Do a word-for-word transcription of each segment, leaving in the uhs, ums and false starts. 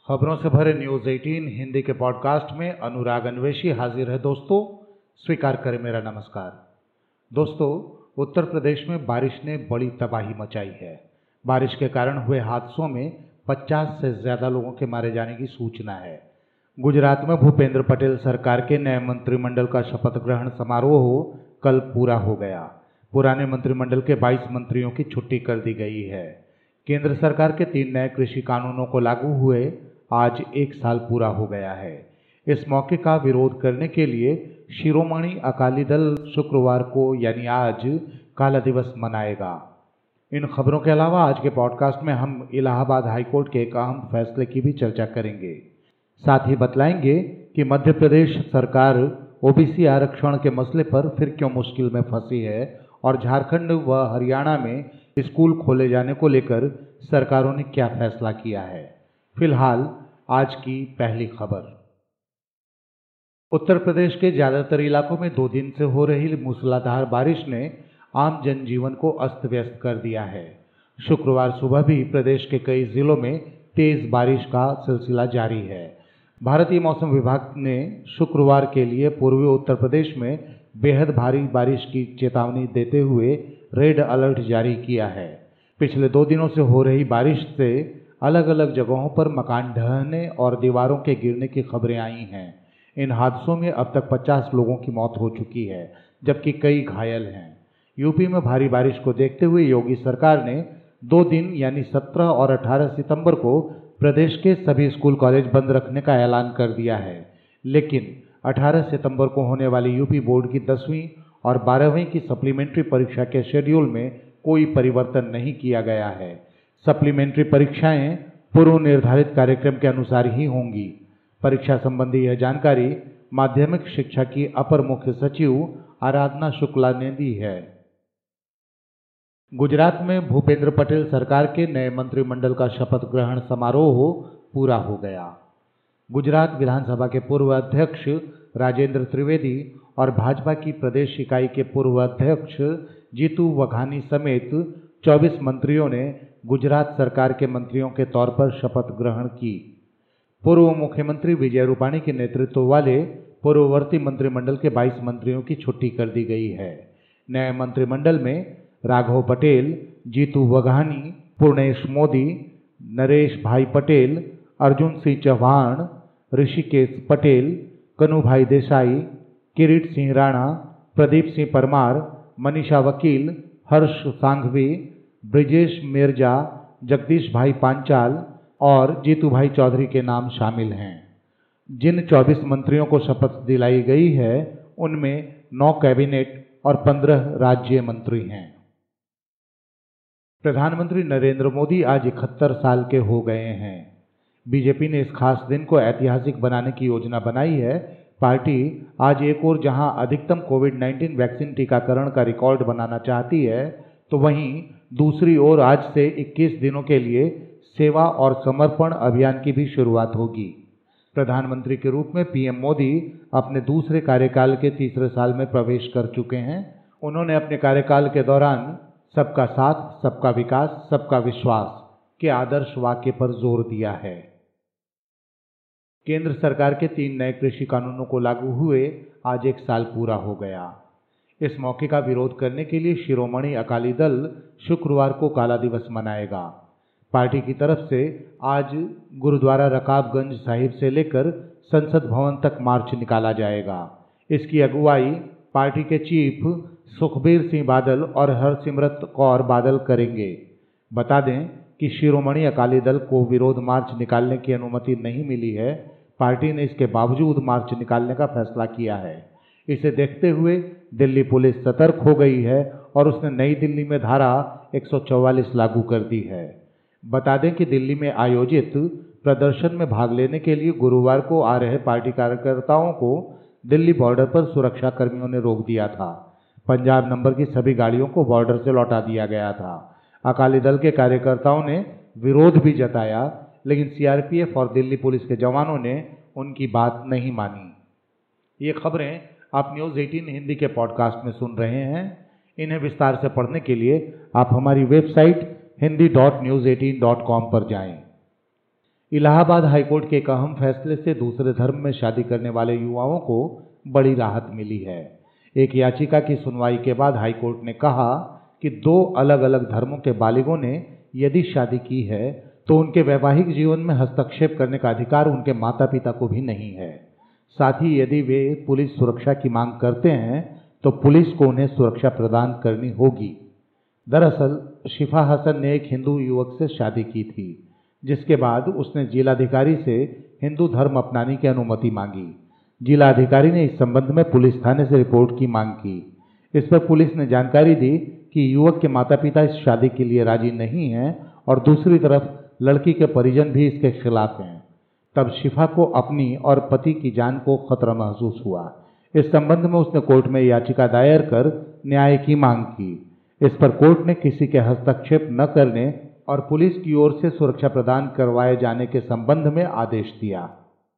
खबरों से भरे न्यूज अठारह हिंदी के पॉडकास्ट में अनुराग अन्वेषी हाजिर है। दोस्तों, स्वीकार करें मेरा नमस्कार। दोस्तों, उत्तर प्रदेश में बारिश ने बड़ी तबाही मचाई है। बारिश के कारण हुए हादसों में पचास से ज्यादा लोगों के मारे जाने की सूचना है। गुजरात में भूपेंद्र पटेल सरकार के नए मंत्रिमंडल का शपथ ग्रहण समारोह कल पूरा हो गया। पुराने मंत्रिमंडल के बाईस मंत्रियों की छुट्टी कर दी गई है। केंद्र सरकार के तीन नए कृषि कानूनों को लागू हुए आज एक साल पूरा हो गया है। इस मौके का विरोध करने के लिए शिरोमणि अकाली दल शुक्रवार को यानी आज काला दिवस मनाएगा। इन खबरों के अलावा आज के पॉडकास्ट में हम इलाहाबाद हाईकोर्ट के एक अहम फैसले की भी चर्चा करेंगे। साथ ही बतलाएंगे कि मध्य प्रदेश सरकार ओबीसी आरक्षण के मसले पर फिर क्यों मुश्किल में फंसी है और झारखंड व हरियाणा में स्कूल खोले जाने को लेकर सरकारों ने क्या फैसला किया है। फिलहाल आज की पहली खबर। उत्तर प्रदेश के ज्यादातर इलाकों में दो दिन से हो रही मूसलाधार बारिश ने आम जनजीवन को अस्त व्यस्त कर दिया है। शुक्रवार सुबह भी प्रदेश के कई जिलों में तेज बारिश का सिलसिला जारी है। भारतीय मौसम विभाग ने शुक्रवार के लिए पूर्वी उत्तर प्रदेश में बेहद भारी बारिश की चेतावनी देते हुए रेड अलर्ट जारी किया है। पिछले दो दिनों से हो रही बारिश से अलग अलग जगहों पर मकान ढहने और दीवारों के गिरने की खबरें आई हैं। इन हादसों में अब तक पचास लोगों की मौत हो चुकी है, जबकि कई घायल हैं। यूपी में भारी बारिश को देखते हुए योगी सरकार ने दो दिन यानी सत्रह और अठारह सितंबर को प्रदेश के सभी स्कूल कॉलेज बंद रखने का ऐलान कर दिया है। लेकिन अठारह सितंबर को होने वाली यूपी बोर्ड की दसवीं और बारहवीं की सप्लीमेंट्री परीक्षा के शेड्यूल में कोई परिवर्तन नहीं किया गया है। सप्लीमेंट्री परीक्षाएं पूर्व निर्धारित कार्यक्रम के अनुसार ही होंगी। परीक्षा संबंधी यह जानकारी माध्यमिक शिक्षा की अपर मुख्य सचिव आराधना शुक्ला ने दी है। गुजरात में भूपेंद्र पटेल सरकार के नए मंत्रिमंडल का शपथ ग्रहण समारोह पूरा हो गया। गुजरात विधानसभा के पूर्व अध्यक्ष राजेंद्र त्रिवेदी और भाजपा की प्रदेश इकाई के पूर्व अध्यक्ष जीतू वघानी समेत चौबीस मंत्रियों ने गुजरात सरकार के मंत्रियों के तौर पर शपथ ग्रहण की। पूर्व मुख्यमंत्री विजय रूपाणी के नेतृत्व वाले पूर्ववर्ती मंत्रिमंडल के बाईस मंत्रियों की छुट्टी कर दी गई है। नए मंत्रिमंडल में राघव पटेल, जीतू वघानी, पूर्णेश मोदी, नरेश भाई पटेल, अर्जुन सिंह चौहान, ऋषिकेश पटेल, कनुभाई देसाई, किरीट सिंह राणा, प्रदीप सिंह परमार, मनीषा वकील, हर्ष सांघवी, ब्रिजेश मिर्जा, जगदीश भाई पांचाल और जीतू भाई चौधरी के नाम शामिल हैं। जिन चौबीस मंत्रियों को शपथ दिलाई गई है उनमें नौ कैबिनेट और पंद्रह राज्य मंत्री हैं। प्रधानमंत्री नरेंद्र मोदी आज इकहत्तर साल के हो गए हैं। बीजेपी ने इस खास दिन को ऐतिहासिक बनाने की योजना बनाई है। पार्टी आज एक ओर जहां अधिकतम कोविड उन्नीस वैक्सीन टीकाकरण का रिकॉर्ड बनाना चाहती है, तो वहीं दूसरी ओर आज से इक्कीस दिनों के लिए सेवा और समर्पण अभियान की भी शुरुआत होगी। प्रधानमंत्री के रूप में पीएम मोदी अपने दूसरे कार्यकाल के तीसरे साल में प्रवेश कर चुके हैं। उन्होंने अपने कार्यकाल के दौरान सबका साथ, सबका विकास, सबका विश्वास के आदर्श वाक्य पर जोर दिया है। केंद्र सरकार के तीन नए कृषि कानूनों को लागू हुए आज एक साल पूरा हो गया। इस मौके का विरोध करने के लिए शिरोमणि अकाली दल शुक्रवार को काला दिवस मनाएगा। पार्टी की तरफ से आज गुरुद्वारा रकाबगंज साहिब से लेकर संसद भवन तक मार्च निकाला जाएगा। इसकी अगुवाई पार्टी के चीफ सुखबीर सिंह बादल और हरसिमरत कौर बादल करेंगे। बता दें कि शिरोमणि अकाली दल को विरोध मार्च निकालने की अनुमति नहीं मिली है। पार्टी ने इसके बावजूद मार्च निकालने का फैसला किया है। इसे देखते हुए दिल्ली पुलिस सतर्क हो गई है और उसने नई दिल्ली में धारा एक सौ चौवालीस लागू कर दी है। बता दें कि दिल्ली में आयोजित प्रदर्शन में भाग लेने के लिए गुरुवार को आ रहे पार्टी कार्यकर्ताओं को दिल्ली बॉर्डर पर सुरक्षा कर्मियों ने रोक दिया था। पंजाब नंबर की सभी गाड़ियों को बॉर्डर से लौटा दिया गया था। अकाली दल के कार्यकर्ताओं ने विरोध भी जताया, लेकिन सीआरपीएफ और दिल्ली पुलिस के जवानों ने उनकी बात नहीं मानी। ये खबरें आप न्यूज़ अठारह हिंदी के पॉडकास्ट में सुन रहे हैं। इन्हें विस्तार से पढ़ने के लिए आप हमारी website Hindi dot news eighteen dot com पर जाएं। इलाहाबाद हाईकोर्ट के एक अहम फैसले से दूसरे धर्म में शादी करने वाले युवाओं को बड़ी राहत मिली है। एक याचिका की सुनवाई के बाद हाईकोर्ट ने कहा कि दो अलग अलग धर्मों के बालिगों ने यदि शादी की है तो उनके वैवाहिक जीवन में हस्तक्षेप करने का अधिकार उनके माता पिता को भी नहीं है। साथ ही यदि वे पुलिस सुरक्षा की मांग करते हैं तो पुलिस को उन्हें सुरक्षा प्रदान करनी होगी। दरअसल शिफा हसन ने एक हिंदू युवक से शादी की थी, जिसके बाद उसने जिलाधिकारी से हिंदू धर्म अपनाने की अनुमति मांगी। जिलाधिकारी ने इस संबंध में पुलिस थाने से रिपोर्ट की मांग की। इस पर पुलिस ने जानकारी दी कि युवक के माता पिता इस शादी के लिए राजी नहीं हैं और दूसरी तरफ लड़की के परिजन भी इसके खिलाफ हैं। तब शिफा को अपनी और पति की जान को खतरा महसूस हुआ। इस संबंध में उसने कोर्ट में याचिका दायर कर न्याय की मांग की। इस पर कोर्ट ने किसी के हस्तक्षेप न करने और पुलिस की ओर से सुरक्षा प्रदान करवाए जाने के संबंध में आदेश दिया।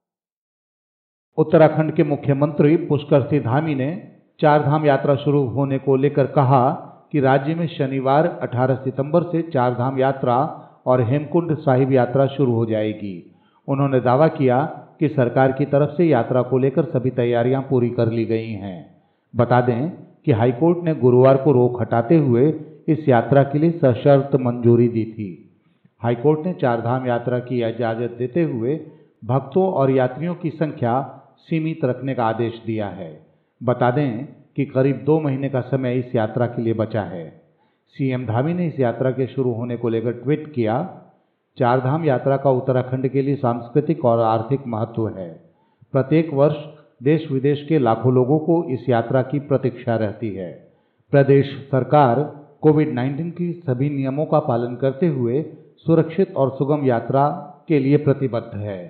उत्तराखंड के मुख्यमंत्री पुष्कर सिंह धामी ने चारधाम यात्रा शुरू होने को लेकर कहा कि राज्य में शनिवार अठारह सितंबर से चारधाम यात्रा और हेमकुंड साहिब यात्रा शुरू हो जाएगी। उन्होंने दावा किया कि सरकार की तरफ से यात्रा को लेकर सभी तैयारियां पूरी कर ली गई हैं। बता दें कि हाईकोर्ट ने गुरुवार को रोक हटाते हुए इस यात्रा के लिए सशर्त मंजूरी दी थी। हाईकोर्ट ने चारधाम यात्रा की इजाजत देते हुए भक्तों और यात्रियों की संख्या सीमित रखने का आदेश दिया है। बता दें कि करीब दो महीने का समय इस यात्रा के लिए बचा है। सीएम धामी ने इस यात्रा के शुरू होने को लेकर ट्वीट किया, चारधाम यात्रा का उत्तराखंड के लिए सांस्कृतिक और आर्थिक महत्व है। प्रत्येक वर्ष देश विदेश के लाखों लोगों को इस यात्रा की प्रतीक्षा रहती है। प्रदेश सरकार कोविड उन्नीस की सभी नियमों का पालन करते हुए सुरक्षित और सुगम यात्रा के लिए प्रतिबद्ध है।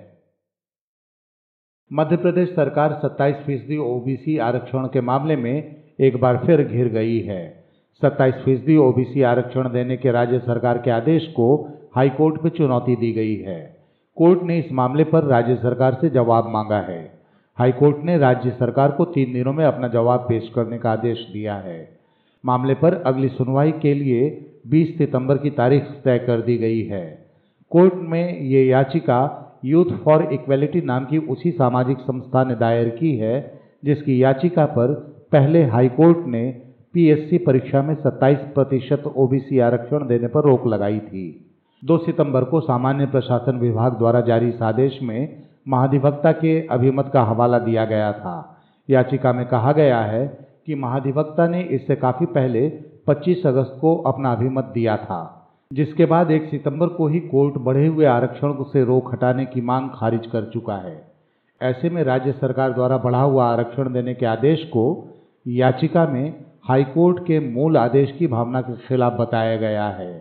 मध्य प्रदेश सरकार सत्ताईस फीसदी ओबीसी आरक्षण के मामले में एक बार फिर घिर गई है। सत्ताईस फीसदी ओबीसी आरक्षण देने के राज्य सरकार के आदेश को हाईकोर्ट में चुनौती दी गई है। कोर्ट ने इस मामले पर राज्य सरकार से जवाब मांगा है। हाईकोर्ट ने राज्य सरकार को तीन दिनों में अपना जवाब पेश करने का आदेश दिया है। मामले पर अगली सुनवाई के लिए बीस सितंबर की तारीख तय कर दी गई है। कोर्ट में ये याचिका यूथ फॉर इक्वलिटी नाम की उसी सामाजिक संस्था ने दायर की है, जिसकी याचिका पर पहले हाईकोर्ट ने पीएससी परीक्षा में सत्ताईस प्रतिशत ओबीसी आरक्षण देने पर रोक लगाई थी। दो सितंबर को सामान्य प्रशासन विभाग द्वारा जारी इस आदेश में महाधिवक्ता के अभिमत का हवाला दिया गया था। याचिका में कहा गया है कि महाधिवक्ता ने इससे काफी पहले पच्चीस अगस्त को अपना अभिमत दिया था, जिसके बाद एक सितंबर को ही कोर्ट बढ़े हुए आरक्षण से रोक हटाने की मांग खारिज कर चुका है। ऐसे में राज्य सरकार द्वारा बढ़ा हुआ आरक्षण देने के आदेश को याचिका में हाईकोर्ट के मूल आदेश की भावना के खिलाफ बताया गया है।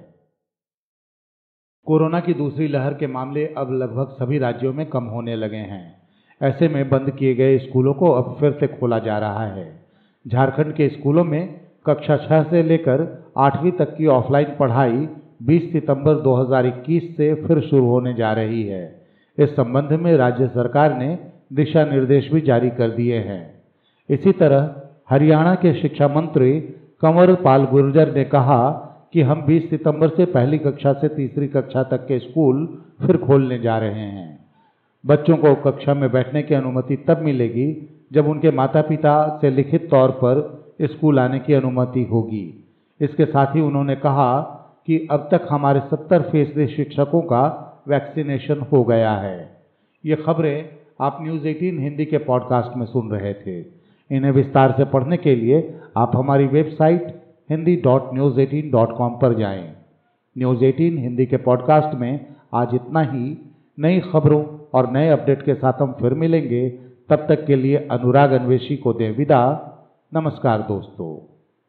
कोरोना की दूसरी लहर के मामले अब लगभग सभी राज्यों में कम होने लगे हैं। ऐसे में बंद किए गए स्कूलों को अब फिर से खोला जा रहा है। झारखंड के स्कूलों में कक्षा छह से लेकर आठवीं तक की ऑफलाइन पढ़ाई बीस सितंबर दो हज़ार इक्कीस से फिर शुरू होने जा रही है। इस संबंध में राज्य सरकार ने दिशा निर्देश भी जारी कर दिए हैं। इसी तरह हरियाणा के शिक्षा मंत्री कंवर पाल गुर्जर ने कहा कि हम बीस सितंबर से पहली कक्षा से तीसरी कक्षा तक के स्कूल फिर खोलने जा रहे हैं। बच्चों को कक्षा में बैठने की अनुमति तब मिलेगी जब उनके माता पिता से लिखित तौर पर स्कूल आने की अनुमति होगी। इसके साथ ही उन्होंने कहा कि अब तक हमारे सत्तर फीसदी शिक्षकों का वैक्सीनेशन हो गया है। ये खबरें आप न्यूज़ अठारह हिंदी के पॉडकास्ट में सुन रहे थे। इन्हें विस्तार से पढ़ने के लिए आप हमारी website Hindi dot news eighteen dot com पर जाएं। न्यूज़ अठारह हिंदी के पॉडकास्ट में आज इतना ही। नई खबरों और नए अपडेट के साथ हम फिर मिलेंगे। तब तक के लिए अनुराग अन्वेषी को दें विदा। नमस्कार दोस्तों।